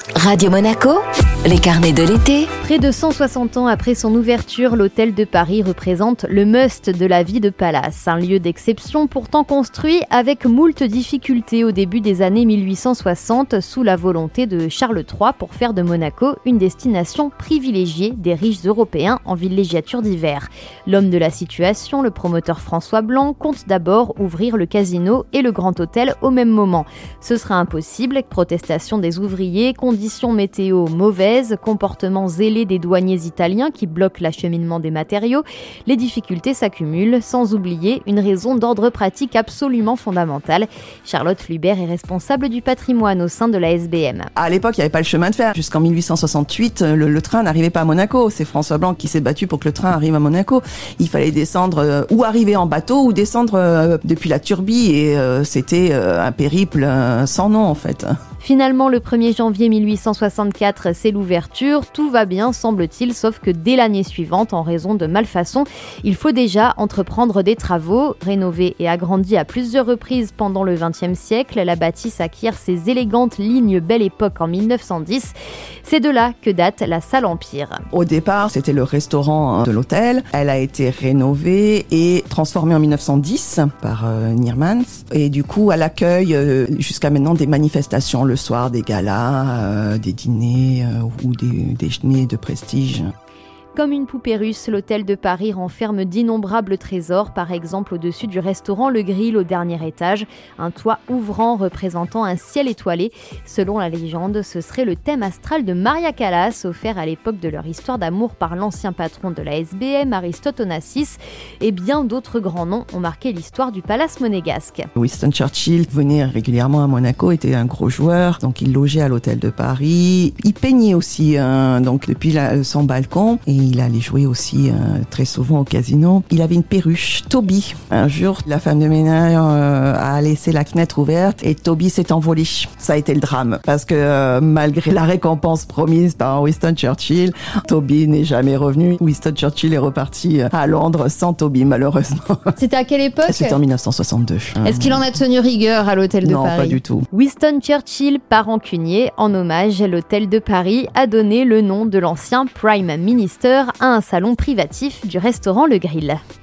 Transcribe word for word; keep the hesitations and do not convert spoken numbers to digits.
Radio Monaco, les carnets de l'été. Près de cent soixante ans après son ouverture, l'hôtel de Paris représente le must de la vie de palace. Un lieu d'exception pourtant construit avec moult difficultés au début des années mille huit cent soixante sous la volonté de Charles trois pour faire de Monaco une destination privilégiée des riches européens en villégiature d'hiver. L'homme de la situation, le promoteur François Blanc, compte d'abord ouvrir le casino et le grand hôtel au même moment. Ce sera impossible, protestation des ouvriers, conditions météo mauvaises, comportements zélés des douaniers italiens qui bloquent l'acheminement des matériaux. Les difficultés s'accumulent, sans oublier une raison d'ordre pratique absolument fondamentale. Charlotte Lubert est responsable du patrimoine au sein de la S B M. À l'époque, il n'y avait pas le chemin de fer. Jusqu'en mille huit cent soixante-huit, le, le train n'arrivait pas à Monaco. C'est François Blanc qui s'est battu pour que le train arrive à Monaco. Il fallait descendre euh, ou arriver en bateau ou descendre euh, depuis la Turbie et euh, c'était euh, un périple euh, sans nom en fait. Finalement, le premier janvier mille huit cent soixante-quatre, c'est l'ouverture. Tout va bien, semble-t-il, sauf que dès l'année suivante, en raison de malfaçons, il faut déjà entreprendre des travaux. Rénovée et agrandie à plusieurs reprises pendant le vingtième siècle, la bâtisse acquiert ses élégantes lignes Belle Époque en mille neuf cent dix. C'est de là que date la salle Empire. Au départ, c'était le restaurant de l'hôtel. Elle a été rénovée et transformée en mille neuf cent dix par euh, Niermans. Et du coup, elle accueille euh, jusqu'à maintenant des manifestations le soir, des galas, euh, des dîners euh, ou des déjeuners de prestige. Comme une poupée russe, l'hôtel de Paris renferme d'innombrables trésors, par exemple au-dessus du restaurant Le Grill au dernier étage, un toit ouvrant représentant un ciel étoilé. Selon la légende, ce serait le thème astral de Maria Callas, offert à l'époque de leur histoire d'amour par l'ancien patron de la S B M, Aristote Onassis, et bien d'autres grands noms ont marqué l'histoire du palace monégasque. Winston Churchill venait régulièrement à Monaco, était un gros joueur, donc il logeait à l'hôtel de Paris. Il peignait aussi, hein, donc depuis la, son balcon, et il allait jouer aussi euh, très souvent au casino. Il avait une perruche, Toby. Un jour, la femme de ménage euh, a laissé la fenêtre ouverte et Toby s'est envolé. Ça a été le drame parce que euh, malgré la récompense promise par Winston Churchill, Toby n'est jamais revenu. Winston Churchill est reparti à Londres sans Toby, malheureusement. C'était à quelle époque ? C'était en mille neuf cent soixante-deux. Est-ce qu'il en a tenu rigueur à l'hôtel de non, Paris ? Non, pas du tout. Winston Churchill, pas rancunier, en hommage, l'hôtel de Paris a donné le nom de l'ancien Prime Minister à un salon privatif du restaurant Le Grill.